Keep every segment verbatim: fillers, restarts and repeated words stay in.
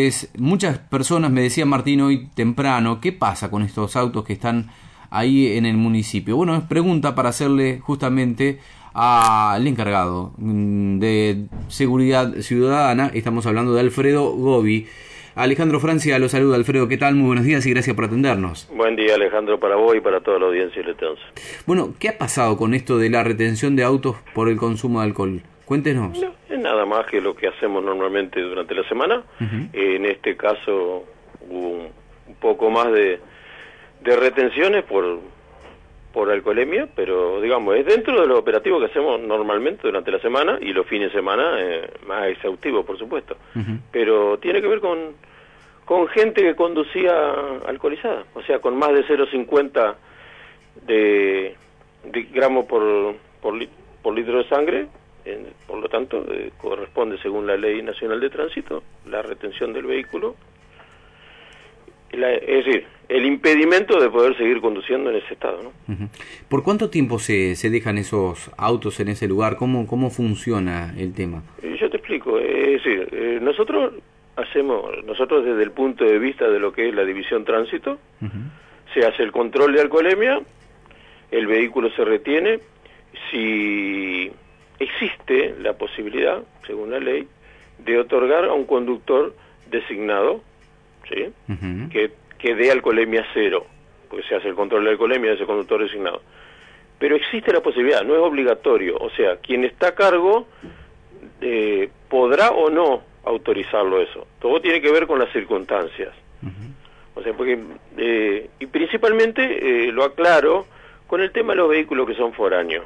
López, muchas personas me decían, Martín, hoy temprano, ¿qué pasa con estos autos que están ahí en el municipio? Bueno, es pregunta para hacerle justamente al encargado de Seguridad Ciudadana. Estamos hablando de Alfredo Gobi. Alejandro Francia lo saluda. Alfredo, ¿qué tal? Muy buenos días y gracias por atendernos. Buen día, Alejandro, para vos y para toda la audiencia letense. Bueno, ¿qué ha pasado con esto de la retención de autos por el consumo de alcohol? Cuéntenos. No, es nada más que lo que hacemos normalmente durante la semana. Uh-huh. En este caso hubo un, un poco más de, de retenciones por, por alcoholemia, pero digamos, es dentro de lo operativo que hacemos normalmente durante la semana y los fines de semana eh, más exhaustivo, por supuesto. Uh-huh. Pero tiene que ver con, con gente que conducía alcoholizada, o sea, con más de cero coma cincuenta de, de gramos por, por, li, por litro de sangre. En, por lo tanto, eh, corresponde, según la Ley Nacional de Tránsito, la retención del vehículo, la, es decir, el impedimento de poder seguir conduciendo en ese estado, ¿no? Uh-huh. ¿Por cuánto tiempo se, se dejan esos autos en ese lugar? ¿Cómo, cómo funciona el tema? Eh, yo te explico, es decir, eh, nosotros hacemos, nosotros desde el punto de vista de lo que es la División Tránsito, uh-huh. se hace el control de alcoholemia, el vehículo se retiene, si existe la posibilidad, según la ley, de otorgar a un conductor designado, ¿sí? Uh-huh. que, que dé alcoholemia cero, porque se hace el control de alcoholemia de ese conductor designado. Pero existe la posibilidad, no es obligatorio, o sea, quien está a cargo eh, podrá o no autorizarlo eso. Todo tiene que ver con las circunstancias. Uh-huh. O sea, porque, eh, y principalmente, eh, lo aclaro, con el tema de los vehículos que son foráneos.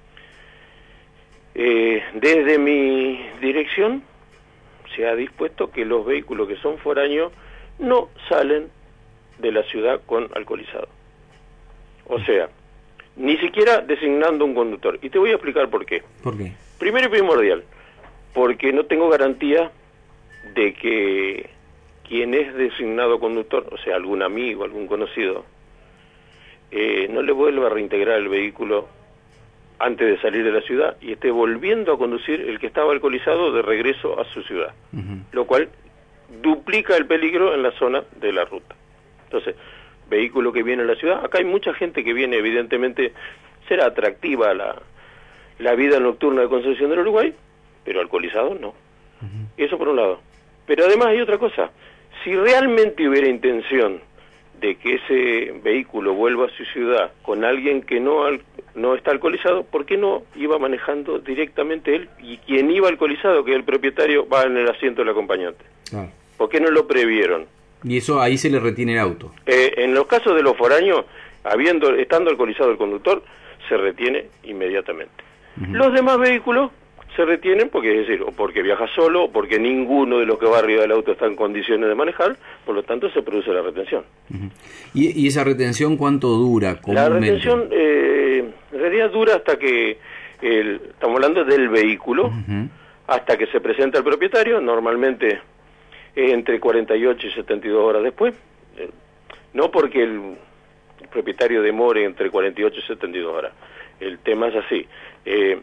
Eh, desde mi dirección se ha dispuesto que los vehículos que son foráneos no salen de la ciudad con alcoholizado. O sea, ni siquiera designando un conductor. Y te voy a explicar por qué. ¿Por qué? Primero y primordial, porque no tengo garantía de que quien es designado conductor, o sea, algún amigo, algún conocido, eh, no le vuelva a reintegrar el vehículo antes de salir de la ciudad y esté volviendo a conducir el que estaba alcoholizado de regreso a su ciudad, uh-huh. lo cual duplica el peligro en la zona de la ruta. Entonces, vehículo que viene a la ciudad, acá hay mucha gente que viene, evidentemente, será atractiva la, la vida nocturna de Concepción del Uruguay, pero alcoholizado no. Uh-huh. Eso por un lado. Pero además hay otra cosa, si realmente hubiera intención de que ese vehículo vuelva a su ciudad con alguien que no al, no está alcoholizado, ¿por qué no iba manejando directamente él? Y quien iba alcoholizado, que es el propietario, va en el asiento del acompañante. Ah. ¿Por qué no lo previeron? Y eso ahí se le retiene el auto. Eh, en los casos de los foráneos, habiendo estando alcoholizado el conductor, se retiene inmediatamente. Uh-huh. Los demás vehículos se retienen porque, es decir, o porque viaja solo, o porque ninguno de los que va arriba del auto está en condiciones de manejar, por lo tanto se produce la retención. Uh-huh. ¿Y, ¿Y esa retención cuánto dura? La retención eh, en realidad dura hasta que, el, estamos hablando del vehículo, uh-huh. hasta que se presenta el propietario, normalmente eh, entre cuarenta y ocho y setenta y dos horas después, eh, no porque el, el propietario demore entre cuarenta y ocho y setenta y dos horas, el tema es así. Eh,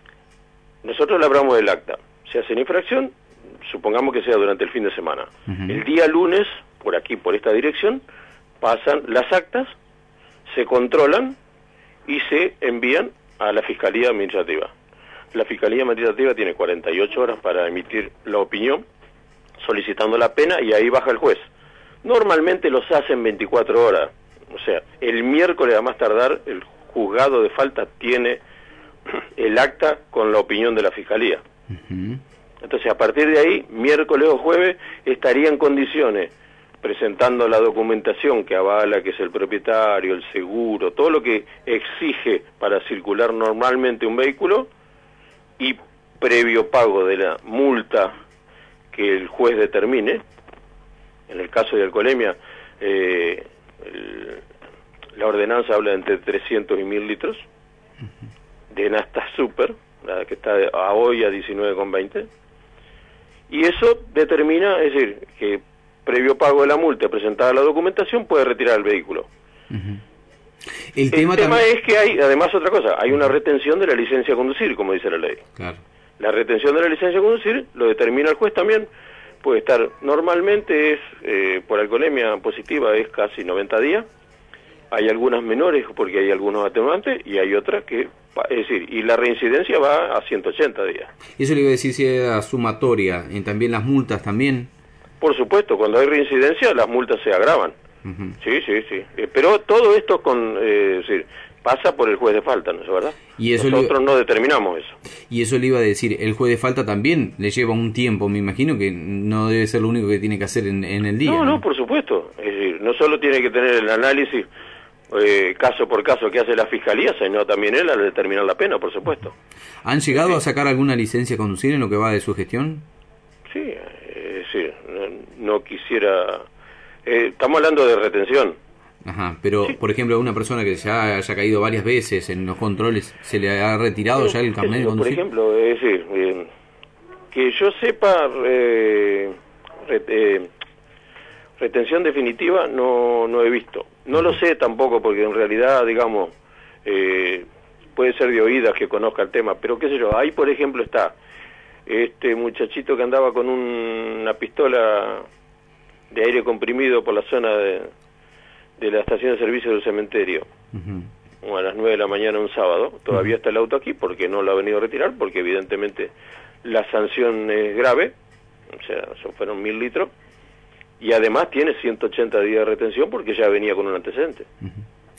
Nosotros labramos el acta, se hace en infracción, supongamos que sea durante el fin de semana. Uh-huh. El día lunes, por aquí, por esta dirección, pasan las actas, se controlan y se envían a la Fiscalía Administrativa. La Fiscalía Administrativa tiene cuarenta y ocho horas para emitir la opinión, solicitando la pena, y ahí baja el juez. Normalmente los hacen veinticuatro horas, o sea, el miércoles a más tardar, el juzgado de falta tiene el acta con la opinión de la Fiscalía. Uh-huh. Entonces, a partir de ahí, miércoles o jueves, estaría en condiciones, presentando la documentación que avala que es el propietario, el seguro, todo lo que exige para circular normalmente un vehículo, y previo pago de la multa que el juez determine. En el caso de alcoholemia, eh, el, la ordenanza habla de entre trescientos y mil litros. Uh-huh. De nafta super, la que está a hoy a diecinueve con veinte, y eso determina, es decir, que previo pago de la multa, presentada la documentación, puede retirar el vehículo. Uh-huh. El, el tema, tema también... es que hay, además, otra cosa, hay una retención de la licencia a conducir, como dice la ley. Claro. La retención de la licencia a conducir lo determina el juez también puede estar, normalmente es, eh, por alcoholemia positiva es casi noventa días, hay algunas menores porque hay algunos atenuantes y hay otras que, es decir, y la reincidencia va a ciento ochenta días. Eso le iba a decir si era sumatoria, y también las multas también. Por supuesto, cuando hay reincidencia las multas se agravan. Uh-huh. Sí, sí, sí. Eh, pero todo esto con, eh, es decir, pasa por el juez de falta, ¿no es verdad? Y eso Nosotros le... no determinamos eso. Y eso le iba a decir, el juez de falta también le lleva un tiempo, me imagino que no debe ser lo único que tiene que hacer en, en el día. No, no, no, por supuesto. Es decir, no solo tiene que tener el análisis eh, caso por caso que hace la Fiscalía, sino también él al determinar la pena, por supuesto. ¿Han llegado sí. a sacar alguna licencia a conducir en lo que va de su gestión? Sí, es decir, no, no quisiera... Eh, estamos hablando de retención. Ajá, pero sí. Por ejemplo, a una persona que ya haya caído varias veces en los controles, ¿se le ha retirado pero, ya el carnet de conducir? Por ejemplo, es decir, eh, que yo sepa, eh, re, eh, retención definitiva no, no he visto. No lo sé tampoco porque en realidad, digamos, eh, puede ser de oídas que conozca el tema, pero qué sé yo, ahí por ejemplo está este muchachito que andaba con un, una pistola de aire comprimido por la zona de, de la estación de servicio del cementerio, uh-huh. a las nueve de la mañana un sábado. Todavía uh-huh. está el auto aquí porque no lo ha venido a retirar, porque evidentemente la sanción es grave, o sea, son, fueron mil litros, y además tiene ciento ochenta días de retención porque ya venía con un antecedente. Uh-huh.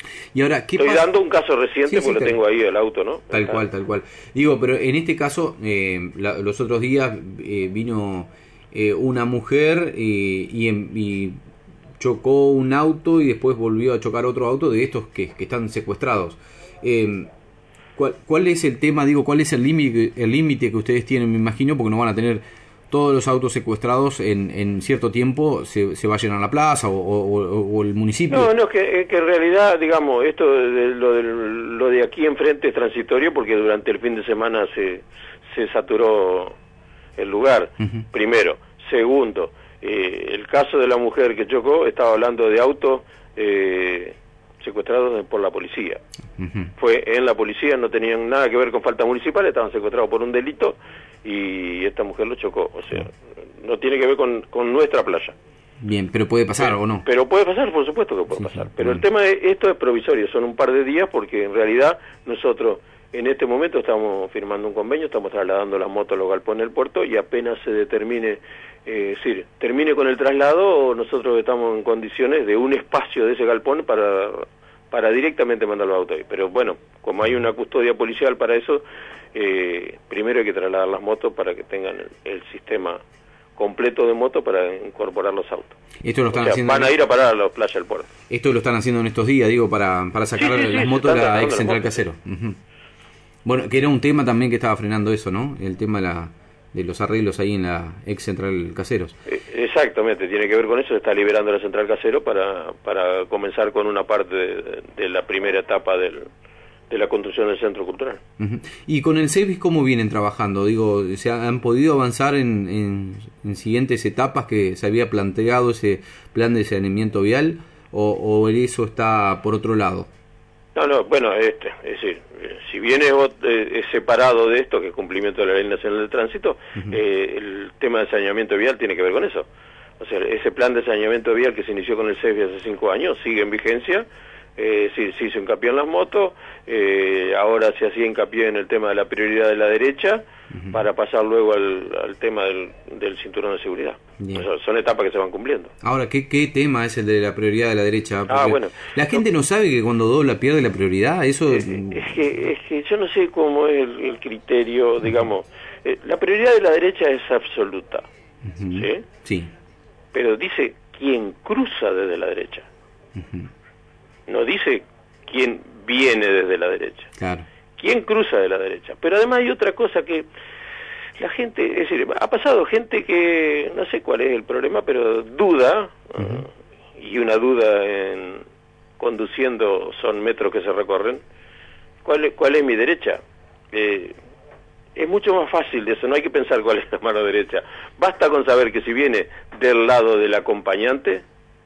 Y ahora, ¿qué Estoy pasa? dando un caso reciente, sí, porque sí, lo tengo ahí el auto, ¿no? Tal Acá. cual, tal cual. Digo, pero en este caso, eh, la, los otros días eh, vino eh, una mujer eh, y, y chocó un auto y después volvió a chocar otro auto de estos que, que están secuestrados. Eh, ¿cuál, ¿Cuál es el tema? Digo, ¿cuál es el límite el límite que ustedes tienen? Me imagino, porque no van a tener todos los autos secuestrados en, en cierto tiempo, se, se vayan a la plaza o, o, o el municipio. No, no, que, que en realidad, digamos, esto de, lo, de, lo de aquí enfrente es transitorio porque durante el fin de semana se, se saturó el lugar, uh-huh. primero. Segundo, eh, el caso de la mujer que chocó, estaba hablando de autos eh, secuestrados por la policía. Uh-huh. Fue en la policía, no tenían nada que ver con falta municipal, estaban secuestrados por un delito y esta mujer lo chocó, o sea, no tiene que ver con, con nuestra playa. Bien, pero puede pasar pero, o no. Pero puede pasar, por supuesto que puede sí, pasar. Sí, pero bueno. El tema de esto es provisorio, son un par de días porque en realidad nosotros en este momento estamos firmando un convenio, estamos trasladando las motos a los galpones del puerto y apenas se determine, eh, es decir, termine con el traslado, nosotros estamos en condiciones de un espacio de ese galpón para para directamente mandar los autos ahí. Pero bueno, como hay una custodia policial para eso, eh, primero hay que trasladar las motos para que tengan el, el sistema completo de motos para incorporar los autos. Esto lo están o sea, haciendo van a ir a parar a la playa del puerto. Esto lo están haciendo en estos días, digo, para, para sacar sí, sí, las sí, motos de la ex central Casero. Uh-huh. Bueno, que era un tema también que estaba frenando eso, ¿no? El tema de, la, de los arreglos ahí en la ex central Caseros. Exactamente, tiene que ver con eso, se está liberando la central Casero para, para comenzar con una parte de, de la primera etapa del, de la construcción del centro cultural. Uh-huh. ¿Y con el SEBIS cómo vienen trabajando? Digo, ¿se han podido avanzar en, en, en siguientes etapas que se había planteado ese plan de saneamiento vial o, o eso está por otro lado? No, no, bueno, este, es decir, si bien es, es separado de esto, que es cumplimiento de la Ley Nacional del Tránsito, uh-huh. eh, el tema de saneamiento vial tiene que ver con eso. O sea, ese plan de saneamiento vial que se inició con el SEBIS hace cinco años sigue en vigencia. Eh, sí, se hizo hincapié en las motos, eh, ahora se hacía hincapié en el tema de la prioridad de la derecha, uh-huh. para pasar luego al, al tema del, del cinturón de seguridad. O sea, son etapas que se van cumpliendo. Ahora, ¿qué, qué tema es el de la prioridad de la derecha? Ah, bueno. La gente no, no sabe que cuando dobla pierde la prioridad, eso... Es, es, que, es que yo no sé cómo es el, el criterio, uh-huh. digamos, eh, la prioridad de la derecha es absoluta, uh-huh. ¿sí? Sí. Pero dice quien cruza desde la derecha. Uh-huh. No dice quién viene desde la derecha. Claro. Quién cruza de la derecha. Pero además hay otra cosa que la gente, es decir, ha pasado gente que, no sé cuál es el problema, pero duda, uh-huh. uh, y una duda en conduciendo son metros que se recorren, ¿cuál es, cuál es mi derecha? Eh, es mucho más fácil de eso, no hay que pensar cuál es la mano derecha. Basta con saber que si viene del lado del acompañante,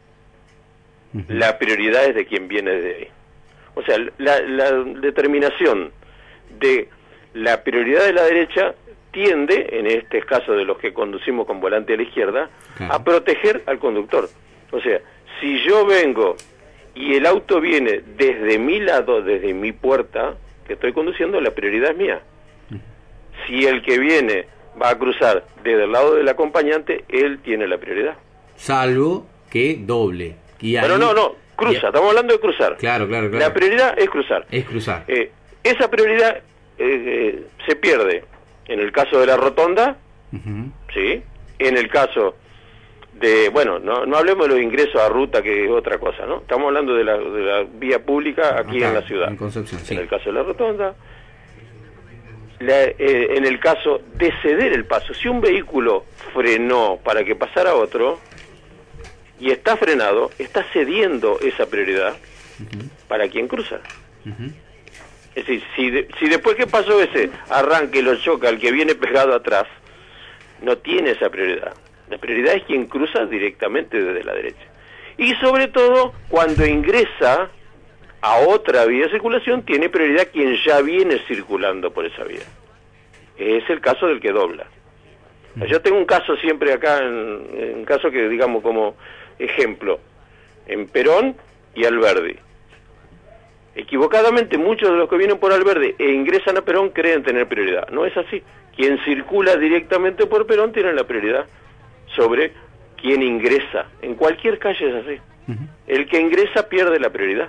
la prioridad es de quien viene de ahí. O sea, la, la determinación de la prioridad de la derecha tiende, en este caso de los que conducimos con volante a la izquierda, claro, a proteger al conductor. O sea, si yo vengo y el auto viene desde mi lado, desde mi puerta que estoy conduciendo, la prioridad es mía. Si el que viene va a cruzar desde el lado del acompañante, él tiene la prioridad. Salvo que doble. Y ahí... Pero no, no, cruza, y... estamos hablando de cruzar. Claro, claro, claro. La prioridad es cruzar. Es cruzar. Eh, esa prioridad eh, eh, se pierde en el caso de la rotonda, uh-huh, ¿sí? En el caso de, bueno, no, no hablemos de los ingresos a ruta, que es otra cosa, ¿no? Estamos hablando de la, de la vía pública aquí Acá, en la ciudad. En Concepción, sí. En el caso de la rotonda, la, eh, en el caso de ceder el paso, si un vehículo frenó para que pasara otro y está frenado, está cediendo esa prioridad uh-huh, para quien cruza. Uh-huh. Es decir, si, de, si después que pasó ese arranque lo choca el que viene pegado atrás, no tiene esa prioridad. La prioridad es quien cruza directamente desde la derecha. Y sobre todo, cuando ingresa a otra vía de circulación, tiene prioridad quien ya viene circulando por esa vía. Es el caso del que dobla. Yo tengo un caso siempre acá, en, en caso que digamos como ejemplo, en Perón y Alberdi. Equivocadamente muchos de los que vienen por Alberdi e ingresan a Perón creen tener prioridad. No es así. Quien circula directamente por Perón tiene la prioridad sobre quien ingresa. En cualquier calle es así. Uh-huh. El que ingresa pierde la prioridad.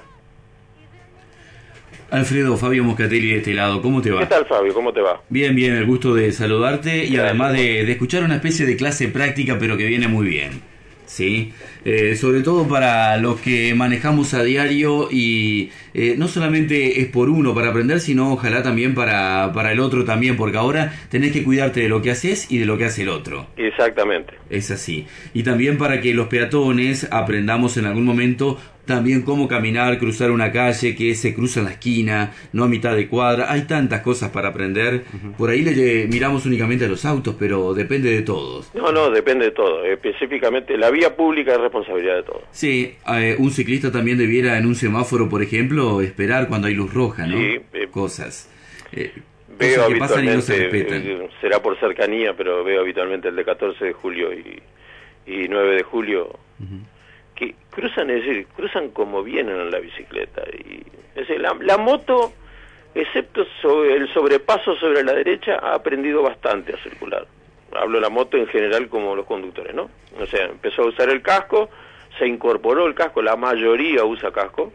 Alfredo, Fabio Moscatelli de este lado, ¿cómo te va? ¿Qué tal, Fabio? ¿Cómo te va? Bien, bien, el gusto de saludarte y Gracias. además de, de escuchar una especie de clase práctica, pero que viene muy bien. Sí, eh, sobre todo para los que manejamos a diario y eh, no solamente es por uno para aprender, sino ojalá también para, para el otro también, porque ahora tenés que cuidarte de lo que haces y de lo que hace el otro. Exactamente. Es así. Y también para que los peatones aprendamos en algún momento también cómo caminar, cruzar una calle, que se cruza en la esquina, no a mitad de cuadra. Hay tantas cosas para aprender. Uh-huh. Por ahí le miramos únicamente a los autos, pero depende de todos. No, no, depende de todo. Específicamente, la vía pública es responsabilidad de todos. Sí, eh, un ciclista también debiera en un semáforo, por ejemplo, esperar cuando hay luz roja, ¿no? Sí. Eh, cosas. Eh, veo cosas que pasan y no se habitualmente, respetan. eh, será por cercanía, pero veo habitualmente el de catorce de julio y, y nueve de julio... Uh-huh. que cruzan, es decir, cruzan como vienen en la bicicleta. Y, es decir, la, la moto, excepto sobre el sobrepaso sobre la derecha, ha aprendido bastante a circular. Hablo de la moto en general como los conductores, ¿no? O sea, empezó a usar el casco, se incorporó el casco, la mayoría usa casco,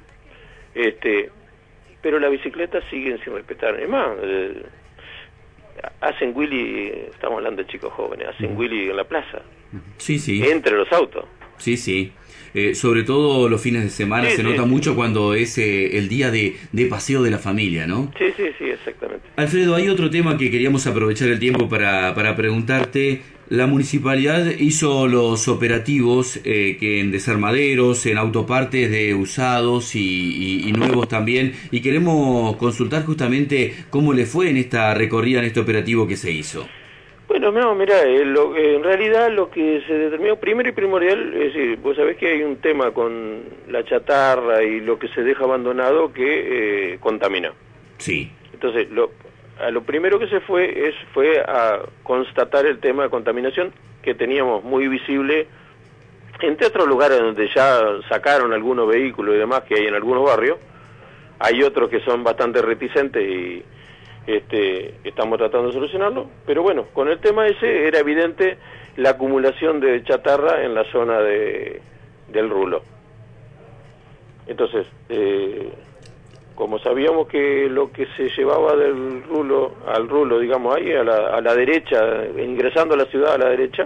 este, pero la bicicleta siguen sin respetar. Es más, eh, hacen Willy, estamos hablando de chicos jóvenes, hacen Willy en la plaza. Sí, sí. Entre los autos. Sí, sí. Eh, sobre todo los fines de semana sí, se sí, nota sí. mucho cuando es eh, el día de, de paseo de la familia, ¿no? Sí, sí, sí, exactamente. Alfredo, hay otro tema que queríamos aprovechar el tiempo para, para preguntarte. La municipalidad hizo los operativos eh, que en desarmaderos, en autopartes de usados y, y, y nuevos también, y queremos consultar justamente cómo le fue en esta recorrida, en este operativo que se hizo. Bueno, no, mira, eh, lo, eh, en realidad lo que se determinó primero y primordial, es decir, vos sabés que hay un tema con la chatarra y lo que se deja abandonado que eh, contamina. Sí. Entonces, lo, a lo primero que se fue es fue a constatar el tema de contaminación que teníamos muy visible, entre otros lugares donde ya sacaron algunos vehículos y demás que hay en algunos barrios. Hay otros que son bastante reticentes y Este, estamos tratando de solucionarlo, pero bueno, con el tema ese era evidente la acumulación de chatarra en la zona de del rulo. Entonces, eh, como sabíamos que lo que se llevaba del rulo al rulo, digamos ahí a la, a la derecha, ingresando a la ciudad a la derecha,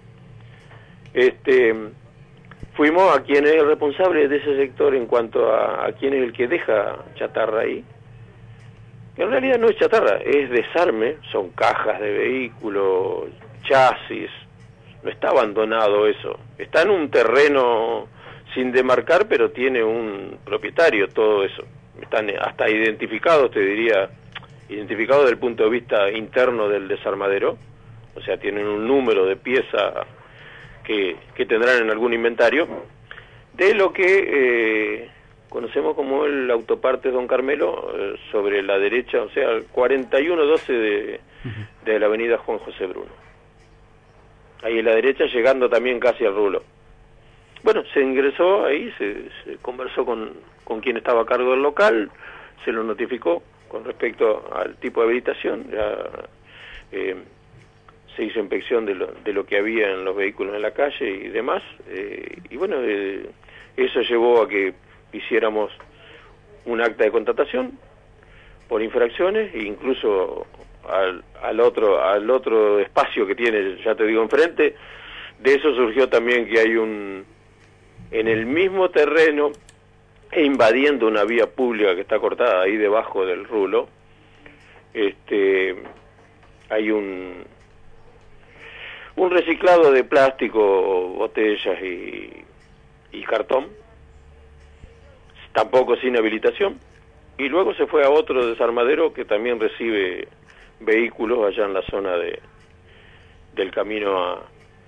este, fuimos a quien es el responsable de ese sector en cuanto a, a quién es el que deja chatarra ahí. En realidad no es chatarra, es desarme, son cajas de vehículos, chasis, no está abandonado eso, está en un terreno sin demarcar, pero tiene un propietario todo eso, están hasta identificados, te diría, identificados desde el punto de vista interno del desarmadero, o sea, tienen un número de pieza que, que tendrán en algún inventario, de lo que... Eh, conocemos como el autopartes Don Carmelo, eh, sobre la derecha, o sea, el cuarenta y uno doce de, uh-huh. de la avenida Juan José Bruno. Ahí a la derecha, llegando también casi al rulo. Bueno, se ingresó ahí, se, se conversó con, con quien estaba a cargo del local, se lo notificó con respecto al tipo de habilitación, ya eh, se hizo inspección de lo, de lo que había en los vehículos en la calle y demás, eh, y bueno, eh, eso llevó a que hiciéramos un acta de contratación por infracciones, e incluso al, al otro al otro espacio que tiene, ya te digo, enfrente. De eso surgió también que hay un, en el mismo terreno, e invadiendo una vía pública que está cortada ahí debajo del rulo, este, hay un, un reciclado de plástico, botellas y, y cartón, tampoco sin habilitación, y luego se fue a otro desarmadero que también recibe vehículos allá en la zona de del camino a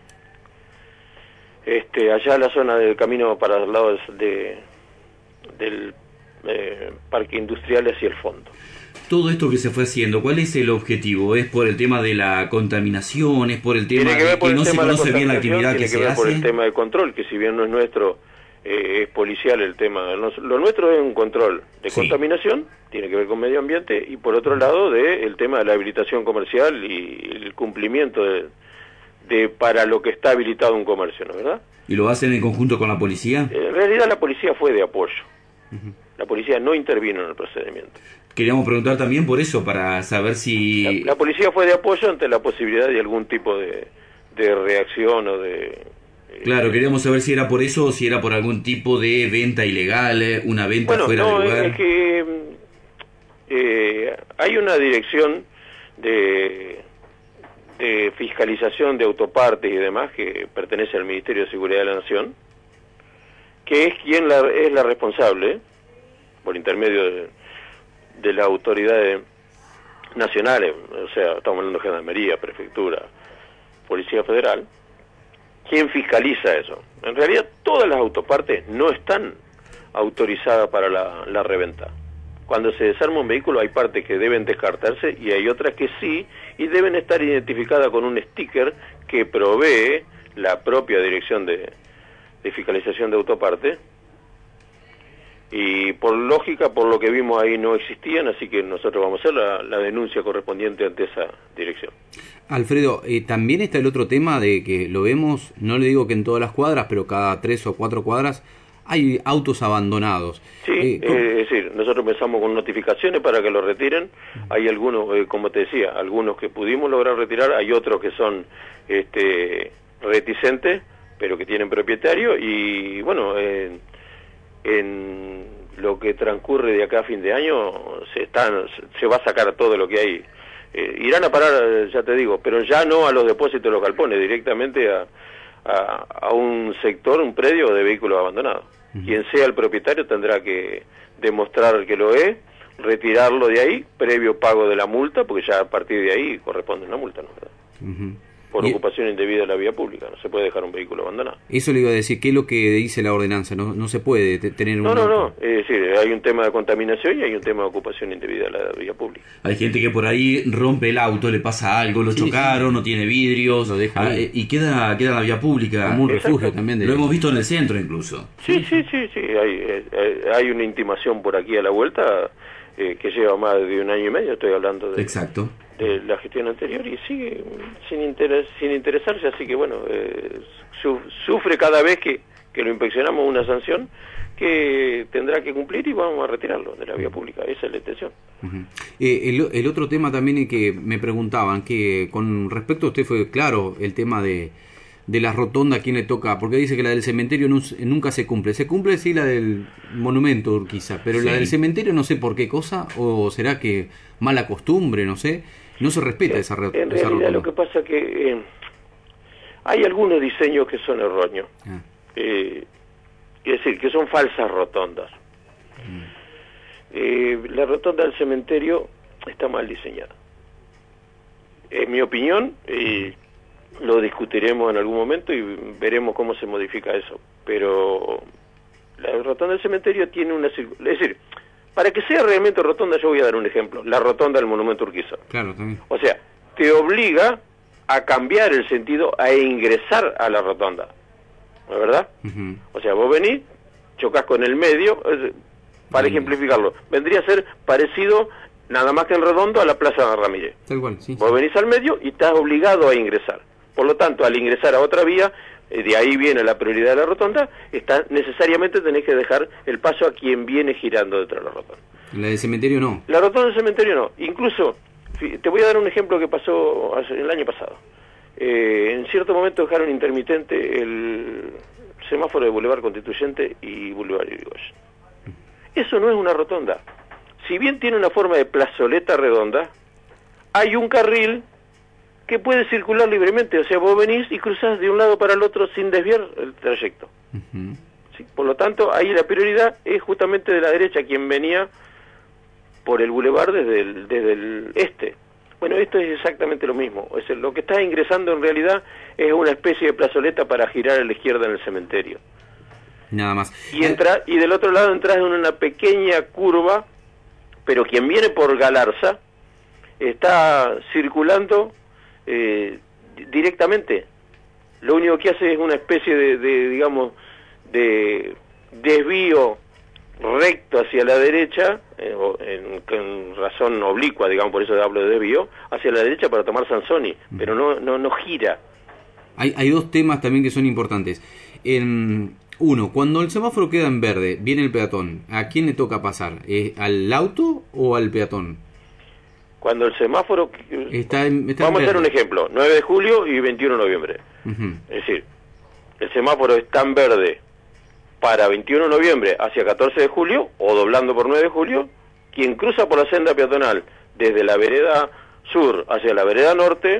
este allá en la zona del camino para el lado de del eh, parque industrial hacia el fondo. Todo esto que se fue haciendo, ¿cuál es el objetivo? ¿Es por el tema de la contaminación? ¿Es por el tema que de que no se conoce bien la actividad que se hace? Tiene que ver por el tema de control, que si bien no es nuestro, eh, es policial el tema. Lo nuestro es un control de sí. contaminación, tiene que ver con medio ambiente, y por otro lado de el tema de la habilitación comercial y el cumplimiento de, de para lo que está habilitado un comercio, ¿no es verdad? ¿Y lo hacen en conjunto con la policía? En realidad la policía fue de apoyo. Uh-huh. La policía no intervino en el procedimiento. Queríamos preguntar también por eso, para saber si... La, la policía fue de apoyo ante la posibilidad de algún tipo de, de reacción o de... Claro, queríamos saber si era por eso o si era por algún tipo de venta ilegal, una venta bueno, fuera no, de lugar. Es que eh, hay una dirección de, de fiscalización de autopartes y demás que pertenece al Ministerio de Seguridad de la Nación, que es quien la, es la responsable, por intermedio de, de las autoridades nacionales, o sea, estamos hablando de Gendarmería, Prefectura, Policía Federal, quien fiscaliza eso. En realidad todas las autopartes no están autorizadas para la, la reventa. Cuando se desarma un vehículo hay partes que deben descartarse y hay otras que sí, y deben estar identificadas con un sticker que provee la propia dirección de, de fiscalización de autopartes. Y por lógica, por lo que vimos ahí, no existían, así que nosotros vamos a hacer la, la denuncia correspondiente ante esa dirección. Alfredo, eh, también está el otro tema de que lo vemos, no le digo que en todas las cuadras, pero cada tres o cuatro cuadras hay autos abandonados. Sí, eh, eh, es decir, nosotros empezamos con notificaciones para que lo retiren. Hay algunos, eh, como te decía, algunos que pudimos lograr retirar, hay otros que son este, reticentes, pero que tienen propietario, y bueno, eh, en lo que transcurre de acá a fin de año se están se va a sacar todo lo que hay. Eh, irán a parar, ya te digo, pero ya no a los depósitos de los galpones, directamente a, a, a un sector, un predio de vehículos abandonados. Uh-huh. Quien sea el propietario tendrá que demostrar que lo es, retirarlo de ahí, previo pago de la multa, porque ya a partir de ahí corresponde una multa, ¿no? ¿Verdad? Uh-huh. Por y... ocupación indebida de la vía pública, no se puede dejar un vehículo abandonado. Eso le iba a decir, ¿qué es lo que dice la ordenanza? No, no se puede tener un... No, no, no, es decir, hay un tema de contaminación y hay un tema de ocupación indebida de la vía pública. Hay gente que por ahí rompe el auto, le pasa algo, lo sí, chocaron, sí. no tiene vidrios, lo deja ah, y queda queda en la vía pública. Como un refugio también. De... Lo hemos visto en el centro incluso. Sí, sí, sí, sí, hay, hay una intimación por aquí a la vuelta eh, que lleva más de un año y medio, estoy hablando de... Exacto. de la gestión anterior, y sigue sin interés, sin interesarse, así que bueno, eh, su, sufre cada vez que, que lo inspeccionamos una sanción que tendrá que cumplir y vamos a retirarlo de la vía pública. Esa es la intención. Uh-huh. eh, el, el otro tema también es que me preguntaban, que con respecto a usted fue claro el tema de, de la rotonda, ¿a quién le toca? Porque dice que la del cementerio no, nunca se cumple. Se cumple sí la del monumento Urquiza, pero sí. La del cementerio no sé por qué cosa, o será que mala costumbre, no sé. No se respeta esa, esa en realidad rotonda. Lo que pasa que eh, hay algunos diseños que son erróneos. Ah. Eh, es decir, que son falsas rotondas. Mm. Eh, la rotonda del cementerio está mal diseñada. En mi opinión, eh, lo discutiremos en algún momento y veremos cómo se modifica eso. Pero la rotonda del cementerio tiene una... Es decir, para que sea realmente rotonda, yo voy a dar un ejemplo. La rotonda del monumento Urquiza. Claro, también. O sea, te obliga a cambiar el sentido, a ingresar a la rotonda, ¿no es verdad? Uh-huh. O sea, vos venís, chocas con el medio, para uh-huh. ejemplificarlo, vendría a ser parecido, nada más que en redondo, a la Plaza de Ramírez. Tal cual, sí. Vos venís al medio y estás obligado a ingresar. Por lo tanto, al ingresar a otra vía, eh, de ahí viene la prioridad de la rotonda, está, necesariamente tenés que dejar el paso a quien viene girando detrás de la rotonda. La del cementerio no. La rotonda del cementerio no. Incluso, te voy a dar un ejemplo que pasó el año pasado. Eh, en cierto momento dejaron intermitente el semáforo de Boulevard Constituyente y Boulevard Irigoyen. Eso no es una rotonda. Si bien tiene una forma de plazoleta redonda, hay un carril que puede circular libremente. O sea, vos venís y cruzás de un lado para el otro sin desviar el trayecto. Uh-huh. ¿Sí? Por lo tanto, ahí la prioridad es justamente de la derecha, quien venía por el bulevar desde el, desde el este. Bueno, esto es exactamente lo mismo. Es lo que está ingresando en realidad es una especie de plazoleta para girar a la izquierda en el cementerio. Nada más. Y entra, y del otro lado entras en una pequeña curva, pero quien viene por Galarza está circulando eh, directamente. Lo único que hace es una especie de, de digamos, de desvío recto hacia la derecha, eh, en, en razón oblicua, digamos, por eso hablo de desvío, hacia la derecha para tomar Sansoni, pero no no no gira. Hay, hay dos temas también que son importantes. En, uno, cuando el semáforo queda en verde, viene el peatón, ¿a quién le toca pasar? ¿Eh, ¿Al auto o al peatón? Cuando el semáforo... Está en, está vamos en a hacer un ejemplo, nueve de julio y veintiuno de noviembre. Uh-huh. Es decir, el semáforo está en verde para veintiuno de noviembre hacia catorce de julio, o doblando por nueve de julio, quien cruza por la senda peatonal desde la vereda sur hacia la vereda norte,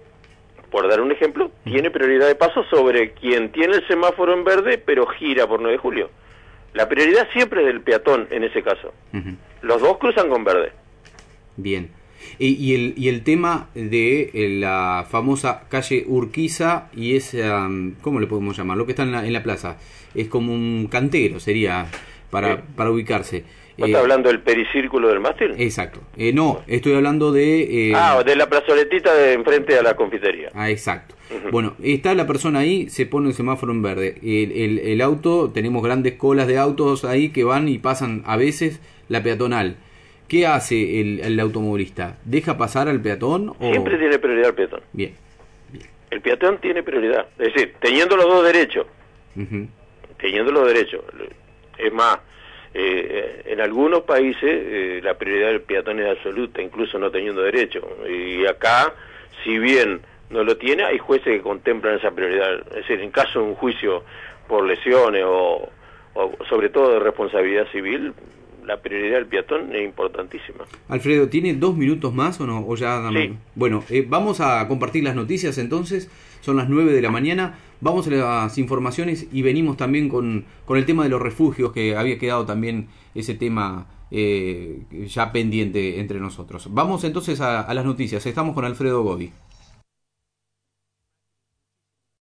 por dar un ejemplo, uh-huh. tiene prioridad de paso sobre quien tiene el semáforo en verde, pero gira por nueve de julio. La prioridad siempre es del peatón en ese caso. Uh-huh. Los dos cruzan con verde. Bien. Y, y, el, y el tema de la famosa calle Urquiza y esa, ¿cómo le podemos llamar? Lo que está en la, en la plaza. Es como un cantero, sería, para, sí. para ubicarse. ¿Vos eh, estás hablando del pericírculo del mástil? Exacto. Eh, no, estoy hablando de... Eh, ah, de la plazoletita de enfrente a la confitería. Ah, exacto. Uh-huh. Bueno, está la persona ahí, se pone el semáforo en verde. El, el, el auto, tenemos grandes colas de autos ahí que van y pasan a veces la peatonal. ¿Qué hace el, el automovilista? ¿Deja pasar al peatón? O... Siempre tiene prioridad el peatón. Bien. Bien. El peatón tiene prioridad. Es decir, teniendo los dos derechos. Uh-huh. Teniendo los derechos. Es más, eh, en algunos países eh, la prioridad del peatón es absoluta, incluso no teniendo derecho. Y acá, si bien no lo tiene, hay jueces que contemplan esa prioridad. Es decir, en caso de un juicio por lesiones o, o sobre todo de responsabilidad civil, la prioridad del peatón es importantísima. Alfredo, ¿tiene dos minutos más o no? ¿O ya? Sí. Bueno, eh, vamos a compartir las noticias entonces. Son las nueve de la mañana. Vamos a las informaciones y venimos también con, con el tema de los refugios, que había quedado también ese tema eh, ya pendiente entre nosotros. Vamos entonces a, a las noticias. Estamos con Alfredo Gobi.